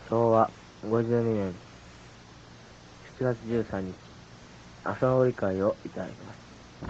昭和52年7月13日、朝のり会をいただきます。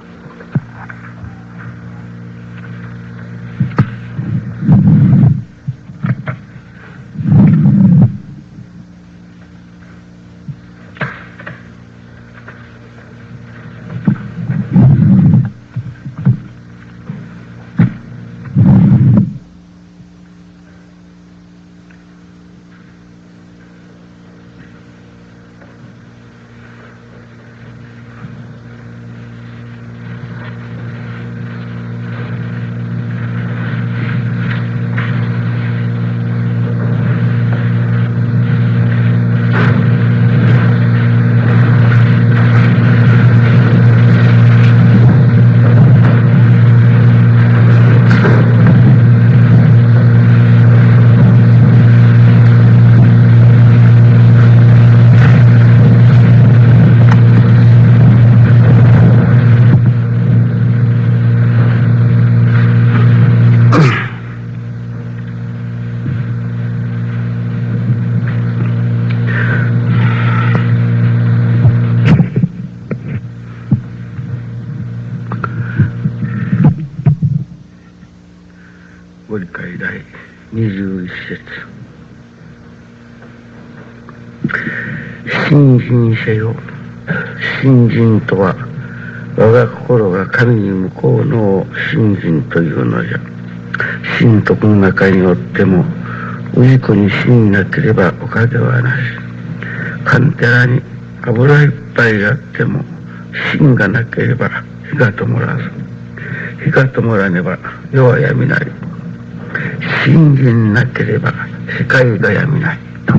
ご理解第21節。信心せよ。信心とは我が心が神に向こうのを信心というのじゃ。信徳の中におっても氏子に信なければ他ではなし。カンテラに油いっぱいあっても信がなければ火が灯らず、火が灯らねば世は闇なり。信心なければ世界が闇ないと。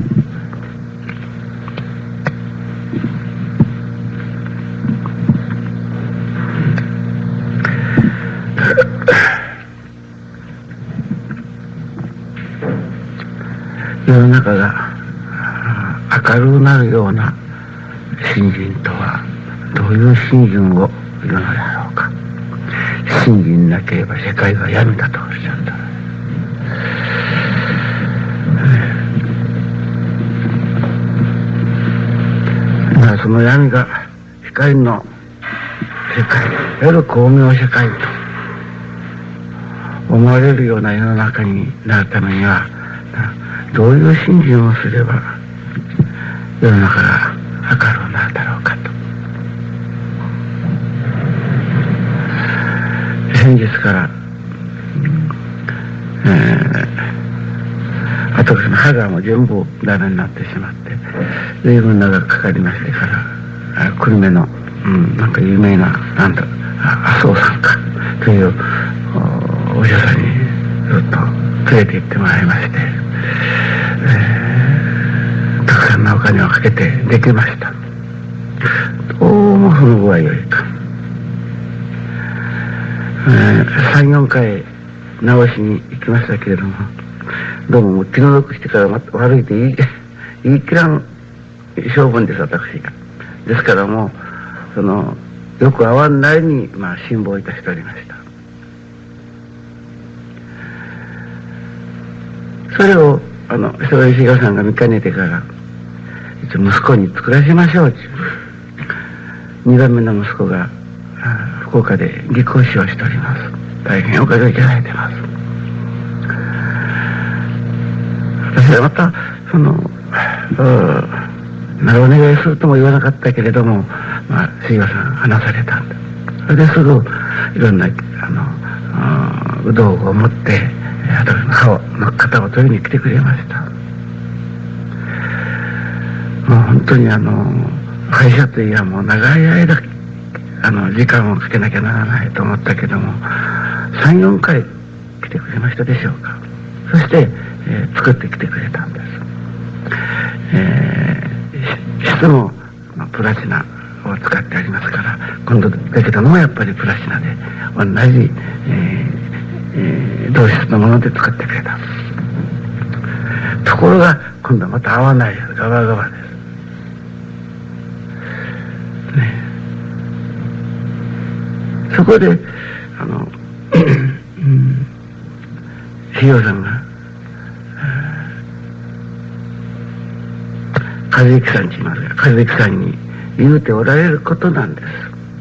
世の中が明るくなるような信心とはどういう信心を言うのであろうか。信心なければ世界が闇だとおっしゃった。その闇が光の世界、いわゆる光明世界と思われるような世の中になるためにはどういう信心をすれば世の中が明るくなるだろうかと。先日から私の歯がもう全部ダメになってしまって随分長くかかりましてから久留米の、なんか有名ななんだ麻生さんかというお医者さんにずっと連れて行ってもらいまして、たくさんなお金をかけてできました。どうもその具合よいか、3、4回直しに行きましたけれども、どうも気の毒してから悪いと言い切らん性分です、私が。ですからもうよく合わんなりに辛抱いたしておりました。それを人石川さんが見かねてから一応息子に作らせましょうという2番目の息子が福岡で技工士をしております。大変おかげをいただいてます。私はまたお願いするとも言わなかったけれども、杉川さん話されたんだ。それですぐいろんな道具を持って私の歯の型を取りに来てくれました。もう本当に会社といえばもう長い間時間をかけなきゃならないと思ったけども3、4回来てくれましたでしょうか。そして、作ってきてくれたんです。質もプラチナを使ってありますから、今度できたのもやっぱりプラチナで同じ、同質のもので作ってくれた。ところが今度はまた合わないです。ガバガバです。そこでひよさんが和之さんちいますが、和之さんに言うておられることなんです。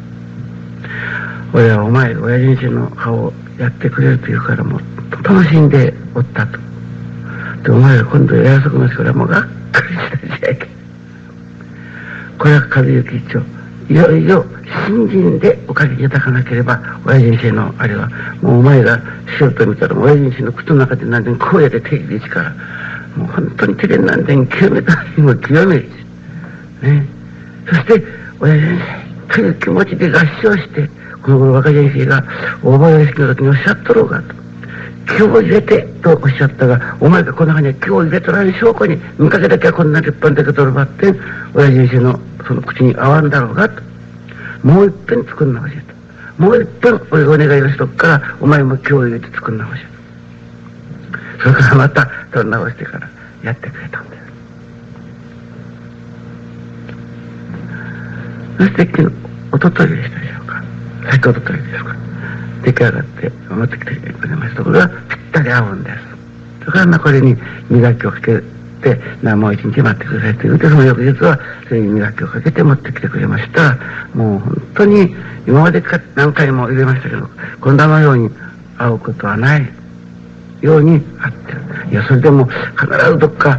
俺はお前親父にの歯をやってくれるというからもう楽しんでおったと。でお前が今度やらそくのしからもうがっかりしたじゃいけ。これは和之一丁いよいよ新人でおかげいただかなければ親人生のあれはもうお前がしようと見たら親人生の口の中で何でこうやって手入れしからもう本当に手で何で清めたにも清めるね。そして親人生という気持ちで合唱してこの頃若先生が大林式の時におっしゃっとろうがと気を入れてとおっしゃったがお前がこの中に気を入れとられる証拠に見かけだけはこんな立派なけとるばって親人生のその口に合わんだろうがともう一遍作んなほしいともう一遍俺がお願いをしとくからお前も気を入れて作んなほしいとそれからまた取り直してからやってくれたんです。そして昨日おとといでしたでしょうか先おとといですか出来上がって持ってきてくれました。これがぴったり合うんです。それからこれに磨きをかけてもう一日待ってくださいと言うてその翌日はそれに磨きをかけて持ってきてくれました。もう本当に今まで何回も入れましたけどこんなのように会うことはないように会ってる。いやそれでも必ずどっか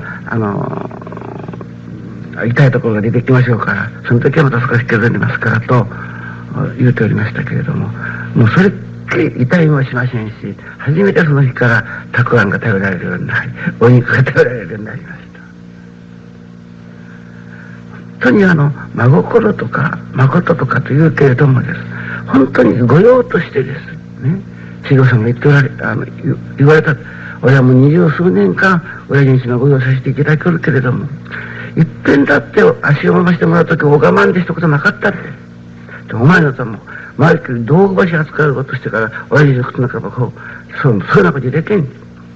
痛いところが出てきましょうからその時はまた少し削りますからと言うておりましたけれどももうそれっきり痛いもしませんし初めてその日からたくあんが食べられるようになりお肉が食べられるようになりました。本当に真心とか誠とかというけれどもです本当に御用としてですね千尋さんが言っておられ言われた俺はもう20数年間親父の御用させていただけるけれどもいっぺんだって足を回してもらうときお我慢でしたことなかったってでお前のとも周り道具橋扱うことしてから親父の口の中ばこうそういうようなことできん、ね、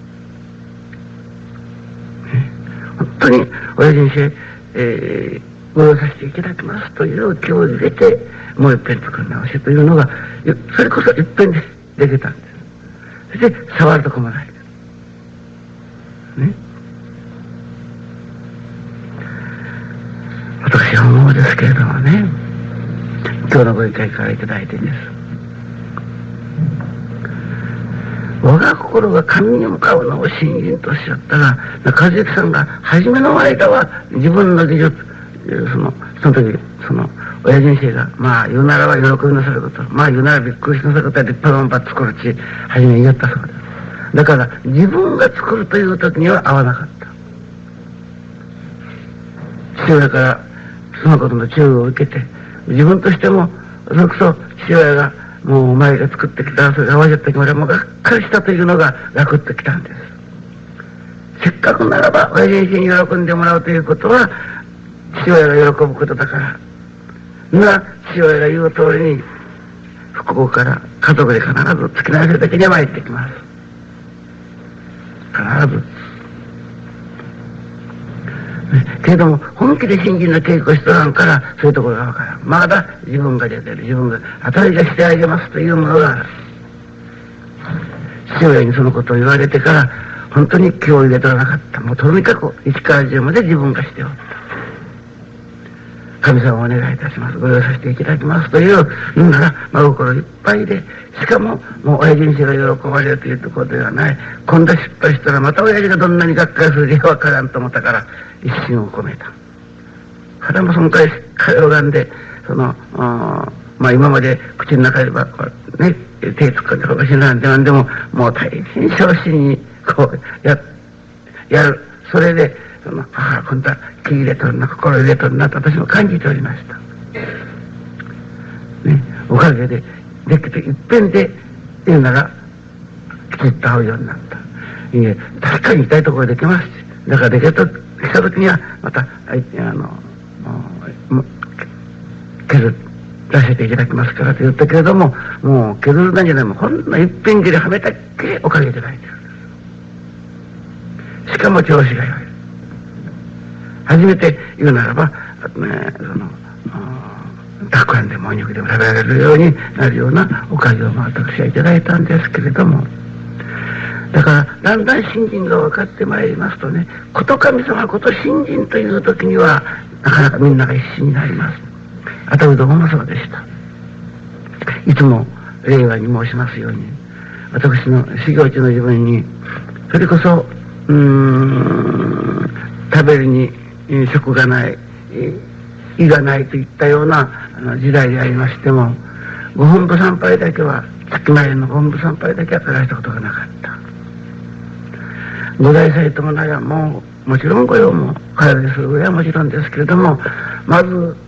本当に親父にしてご用させていただきますという気を入れてもう一遍作り直しというのがそれこそ一遍でできたんです。そして触るとこもないね。私は思うですけれどもね今日のご理解からいただいてです我が心が神に向かうのを信心とおっしゃったが和之さんが初めの間は自分の技術その時親人生が言うならば喜びなさること言うならびっくりしなさることは立派なもんば作るち初めに言ったそうです。だから自分が作るという時には合わなかった父親からそのことの注意を受けて自分としてもそれこそ父親がもうお前が作ってきたそれが合わせた時までもうがっかりしたというのが楽ってきたんです。せっかくならば親父に喜んでもらうということは父親が喜ぶことだから父親が言う通りに不幸から家族で必ず突き流せる時には参ってきます。必ずけれども本気で信心の稽古しとらんからそういうところが分からん。まだ自分が出てる自分が与え出してあげますというものがある。父親にそのことを言われてから本当に気を入れとらなかった。もうとにかく1から10まで自分がしておった。神様お願いいたしますご用させていただきますという言うなら真心いっぱいでしかももう親父が喜ばれるというところではない今度失敗したらまた親父がどんなにがっかりするかわからんと思ったから一心を込めた。腹もその回しっかり拝んで今まで口の中ではね手突っ込んでかもしれないんでももう大変小心にこうやる。それで母は今度は気入れとるな心入れとるなと私も感じておりました、ね、おかげでできていっぺんで言うならきちっと会うようになった。確かに痛いところできますしだからできた時にはまた削らせていただきますからと言ったけれどももう削るなんじゃないもんほんの一遍切りはめたっきりおかげいただいているんです。しかも調子が良い。初めて言うならばたくあんでもお肉でも食べられるようになるようなおかげを私はいただいたんですけれどもだからだんだん信心が分かってまいりますとね、こと神様こと信心という時にはなかなかみんなが必死になります。私どももそうでした。いつも令和に申しますように、私の修行中の自分にそれこそ食べるに食がない、胃がないといったような時代でありましても、ご本部参拝だけは、月前のご本部参拝だけは探したことがなかった。五大祭ともならもちろん御用も帰りするぐらいはもちろんですけれども、まず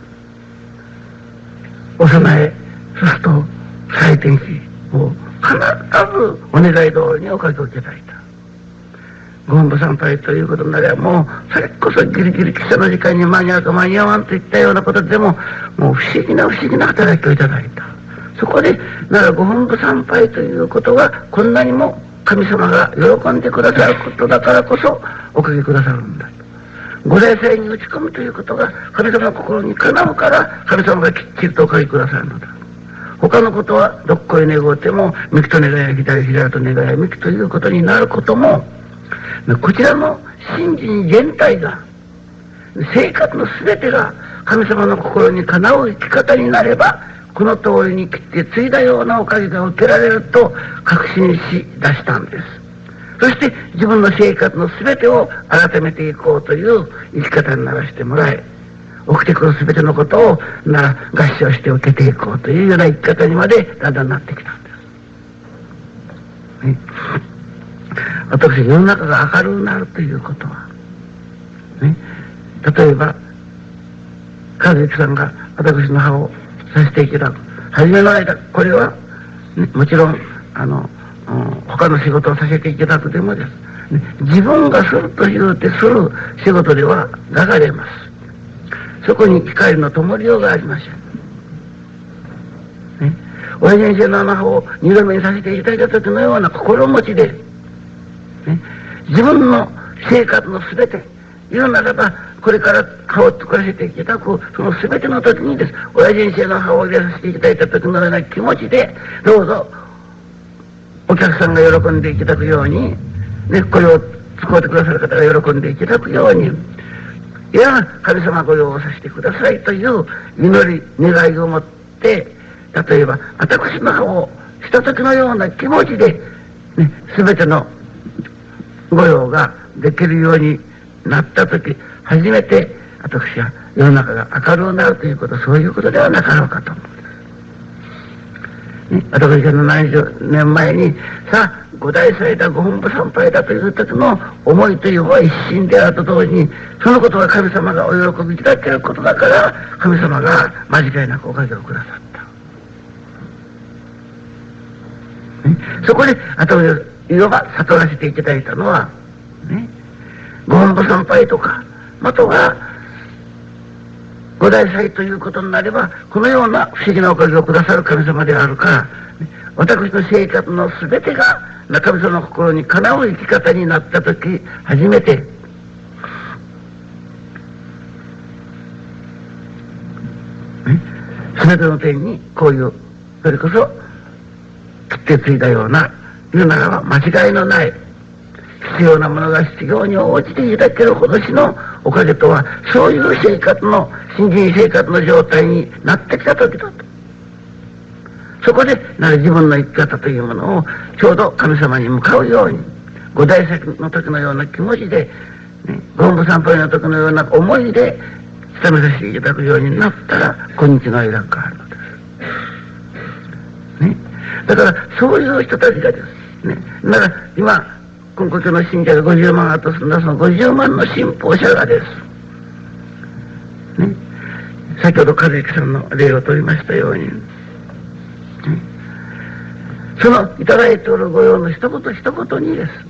お供え、そうすると祭天費を必ずお願い通りにおかげをいただいた。ご本部参拝ということになれば、もうそれこそギリギリ汽車の時間に間に合うか間に合わんといったようなことでも、もう不思議な働きをいただいた。そこでならご本部参拝ということがこんなにも神様が喜んでくださることだからこそおかげくださるんだと。ご霊性に打ち込むということが神様の心にかなうから神様がきっちりとおかげくださるのだ。他のことはどっこい願うても幹と願いや左と願いや幹ということになることも、こちらの信心全体が、生活の全てが神様の心にかなう生き方になれば、この通りに切って継いだようなおかげが受けられると確信し出したんです。そして自分の生活の全てを改めていこうという生き方にならしてもらえ、起きてくる全てのことを合唱して受けていこうというような生き方にまでだんだんなってきたんです。ね、私、世の中が明るくなるということは、ね、例えば和之さんが私の歯をさせていただく初めの間、これは、ね、もちろん他の仕事をさせていただくでもです、ね、自分がすると言うてする仕事では流れます。そこに光の灯りようがありません。ね、親先生の歯を二度目にさせていただいた時のような心持ちで、ね、自分の生活の全て言うならば、これから歯を作らせていただくその全ての時にです、親先生の歯を入れさせていただいた時のような気持ちで、どうぞお客さんが喜んでいただくように、ね、これを使ってくださる方が喜んでいただくように、いや神様ご用をさせてくださいという祈り願いを持って、例えば私の歯をした時のような気持ちで、ね、全ての御用ができるようになった時、初めて私は世の中が明るくなるということ、そういうことではなかろうかと思う、ね、私が70年前にさあ五大祭だご本部参拝だという時の思いというのは一心であると同時に、そのことは神様がお喜びいただけることだから神様が間違いなくおかげをくださった、ね、そこで私いわば悟らせていただいたのは、ね、ご本部参拝とかまたは五大祭ということになれば、このような不思議なおかげをくださる神様であるから、私の生活の全てが神様の心にかなう生き方になった時初めて、全ての点にこういうそれこそ切ってついたような言うならば間違いのない必要なものが必要に応じていただけるほどしのおかげとは、そういう生活の信心生活の状態になってきた時だと。そこで自分の生き方というものをちょうど神様に向かうように、五大祭の時のような気持ちで、ね、ご本部参拝の時のような思いで務めさせていただくようになったら今日の間が変わるのです、ね、だからそういう人たちがですね、だから今今国の信者が50万あとすんだ、その50万の信奉者がです、ね、先ほど和之さんの例を取りましたように、そのいただいておる御用の一言一言にです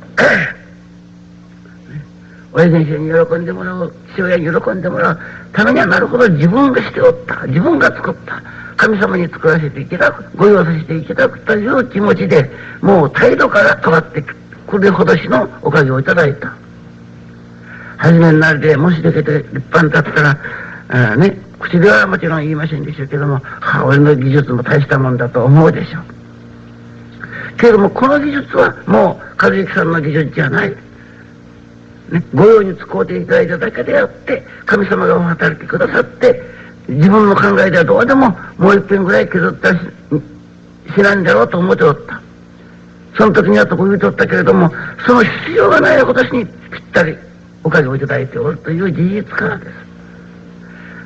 親先生に喜んでもらう、父親に喜んでもらうためにはなるほど自分がしておった、自分が作った神様に作らせていただく、御用させていただくという気持ちで、もう態度から変わってくるほどしのおかげをいただいた。初めになりでもしできて立派に立ったらね、口ではもちろん言いませんでしょうけども、俺の技術も大したもんだと思うでしょう。 けれどもこの技術はもう和之さんの技術じゃない、ね、御用に使うていただいただけであって神様がお働きくださって自分の考えではどうでももう一遍ぐらい削ったりしないんだろうと思っておった。その時にはとこ言うとったけれどもその必要がない今年にぴったりおかげをいただいておるという事実からです。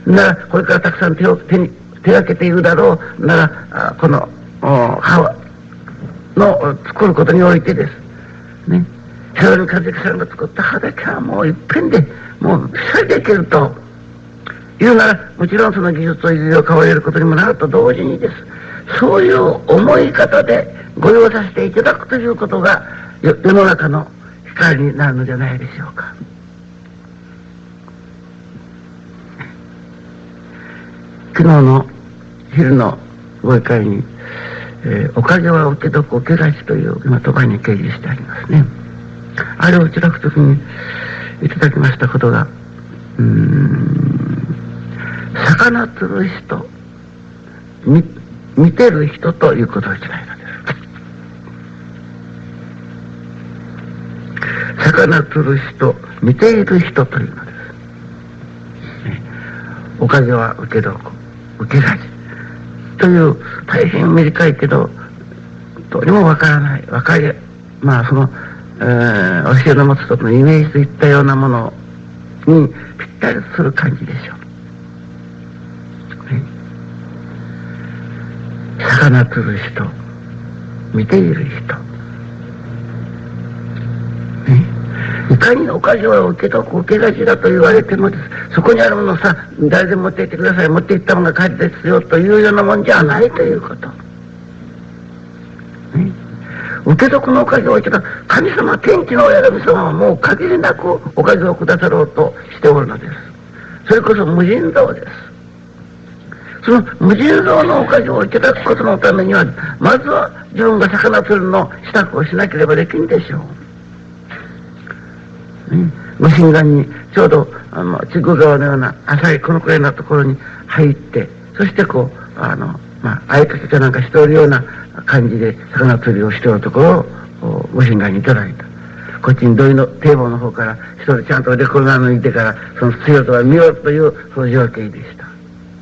ならこれからたくさん手がけているだろうならこの歯の作ることにおいてですね、佐々木和之さんが作った歯だけはもう一遍でもうそれでいけるというならもちろんその技術と技術を買われることにもなると同時にですそういう思い方でご用させていただくということが世の中の光になるのではないでしょうか。昨日の昼のご会会に、おかげは受け得受けがちという今言葉に掲示してありますね。あれをいただくときにいただきましたことが魚釣る人見てる人ということをいただいたんです。魚釣る人見ている人というのです。おかげは受け得受けがちという大変短いけどどうにもわからないまあその、教えの持つとのイメージといったようなものにぴったりする感じでしょう。魚釣る人見ている人、いかにおかげは受け得受けがちだと言われてもですそこにあるものをさ誰でも持っていってください持っていったものが帰りですよというようなもんじゃないということ、受け得のおかげをいただく神様天地の親神様はもう限りなくおかげをくださろうとしておるのです。それこそ無尽蔵です。その無尽蔵のおかげをいただくことのためにはまずは自分が魚釣るの支度をしなければできんでしょう。無心眼にちょうど筑後川のような浅いこのくらいのところに入ってそしてこうあいかけかなんかしておるような感じで魚釣りをしておるところを無心眼にいただいた。こっちに土井の堤防の方から一人ちゃんとレコーダー抜いてからその強さを見ようというその情景でした。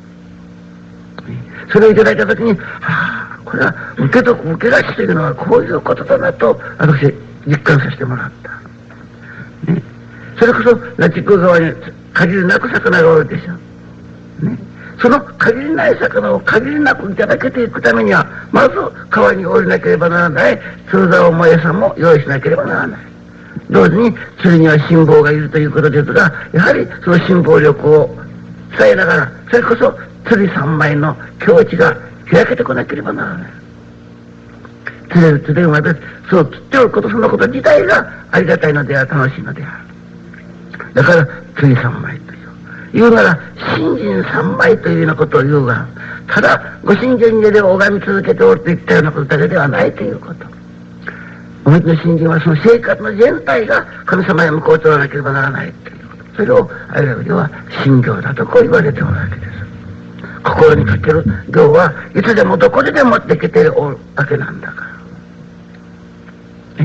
それをいただいたときにこれは受け得受けがちというのはこういうことだなと私実感させてもらった。それこそ那智空川に限りなく魚がおるでしょう、その限りない魚を限りなくいただけていくためにはまず川に降りなければならない釣る竿も餌も用意しなければならない。同時に釣りには辛抱がいるということですがやはりその辛抱力を伝えながらそれこそ釣り三昧の境地が開けてこなければならない。釣れる釣れるまでそう釣っておることそのこと自体がありがたいのである楽しいのである。だから釣り三昧というなら信心三昧というようなことを言うがただご信心で拝み続けておるといったようなことだけではないということ。おみちの信心はその生活の全体が神様へ向こうを取らなければならないということ。それをあれでは信行だとこう言われておるわけです。心にかける行はいつでもどこででもできておるわけなんだから。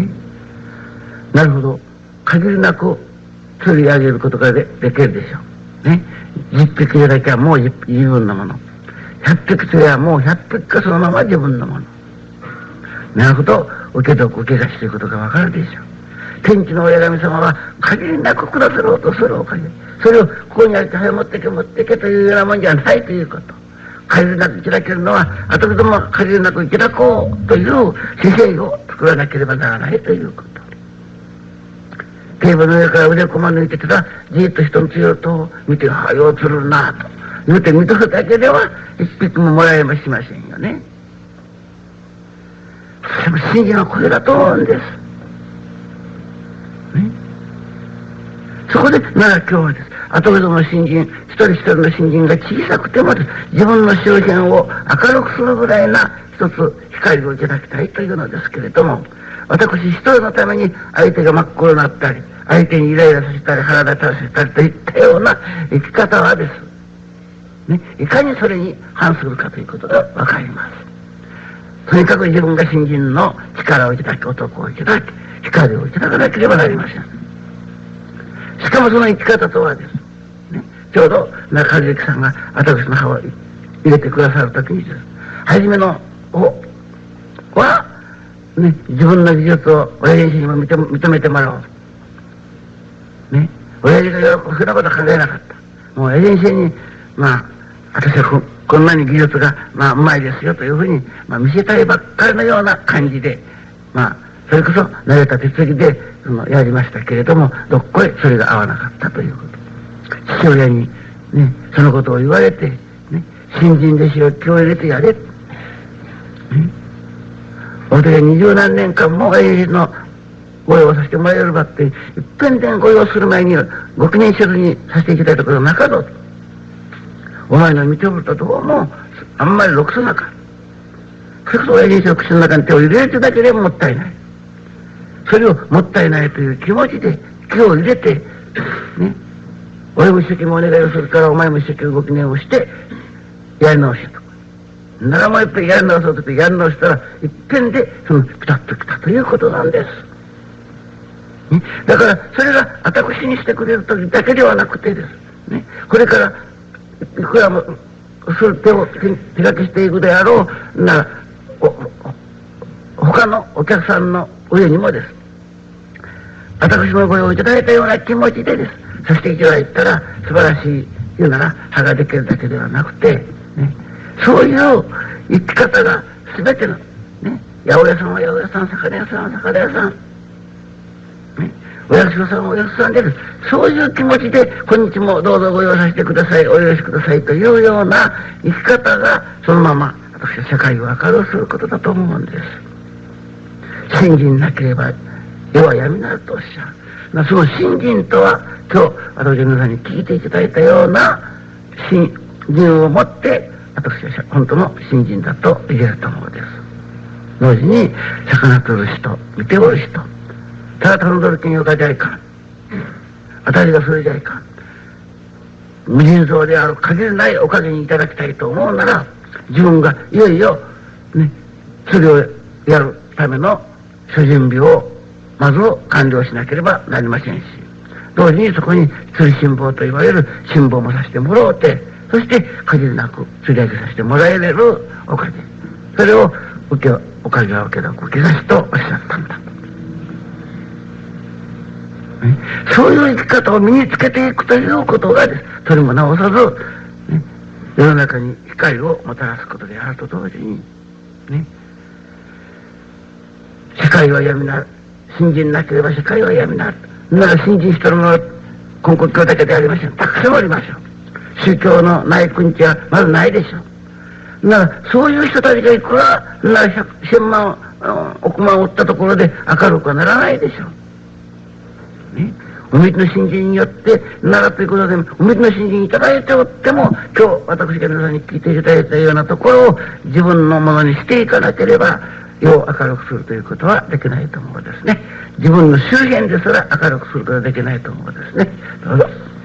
なるほど限りなく釣り上げることができるでしょう。10匹でだけはもう自分のもの。100匹釣りはもう100匹かそのまま自分のもの。なるほど受け得受けがちということがわかるでしょう。天地の親神様は限りなくくださろうとするおかげ。それをここにあると早持ってけ持ってけというようなもんじゃないということ。限りなくいただけるのは後でも限りなくいただこうという姿勢を作らなければならないということ。テーブルの上から腕こま抜いてたらじっと人の強いとを見てはよう釣るなと言うて見とるだけでは一匹ももらえもしませんよね。でも信心はこれだと思うんです。そこでなら今日はです後ほどの信心一人一人の信心が小さくてもです自分の周辺を明るくするぐらいな一つ光をいただきたいというのですけれども私一人のために相手が真っ黒になったり相手にイライラさせたり腹立たせたりといったような生き方はです、いかにそれに反するかということがわかります。 とにかく自分が信心の力をいただき、男をいただき、光をいただかなければなりません。しかもその生き方とはですね、ちょうど中和之さんが私の歯を入れてくださるときにです、初めの方は、ね、自分の技術を親父にも認めてもらおう。ね、親父が喜ぶふうなことは考えなかった。もう親父に、私はこんなに技術が、うまいですよというふうに、見せたいばっかりのような感じで、それこそ慣れた手続きで、やりましたけれども、どっこいそれが合わなかったということ。父親に、ね、そのことを言われて、ね、新人弟子を気を入れてやれ。私が20何年間も親父のご用をさせてもらえればって、いっぺんでご用する前にご記念せずにさせていきたいところなかろうと。お前の見ておるとどうもあんまりろくさなか。それこそ親父の口の中に手を入れるだけでもったいない。それをもったいないという気持ちで気を入れて、ね、俺も一生懸命お願いをするからお前も一生懸命ご記念をしてやり直しと。ならもう一遍やり直そうとやり直したら一遍でピタッときたということなんです。ね、だからそれが私にしてくれる時だけではなくてですね、これからいくらもそれ手を手書きしていくであろうなら他のお客さんの上にもです、私のご用意いただいたような気持ちでですさせていただいたら素晴らしい言うなら歯ができるだけではなくて、ね、そういう生き方が全ての、ね、八百屋さんは八百屋さん、魚屋さんは魚屋さん、ね、お役所さんはお役所さんでです、そういう気持ちで今日もどうぞご用意させてください、お許しくださいというような生き方がそのまま私は世界を明るくすることだと思うんです。信心なければ世は闇なるとおっしゃる。その信心とは今日私の皆さんに聞いていただいたような信心を持って私は本当の信心だと言えると思うです。同時に魚取る人、見ておる人、ただ頼んどる金をかじゃいかん、当たりがそれじゃいかん、無尽蔵である限りないおかげにいただきたいと思うなら、自分がいよいよねそれをやるための諸準備をまず完了しなければなりませんし、同時にそこに釣り辛抱といわれる辛抱もさせてもらおうて、そして限りなく釣り上げさせてもらえれるおかげ、それをおかげは受けなく受けさしとおっしゃったんだと。そういう生き方を身につけていくということがです、それもなおさず、ね、世の中に光をもたらすことであると同時に、ね、世界は闇なる。信心なければ世界は闇なる。なら信心してるのは根国教だけでありません。たくさんありますよ。宗教のない国地はまずないでしょう。ならそういう人たちがいくらなら1000万億万を追ったところで明るくはならないでしょう。ね、お水の信心によってならということでお水の信心いただいておっても、今日私が皆さんに聞いていただいたようなところを自分のものにしていかなければ世を明るくするということはできないと思うですね。自分の周辺ですら明るくすることはできないと思うですね。どうぞ。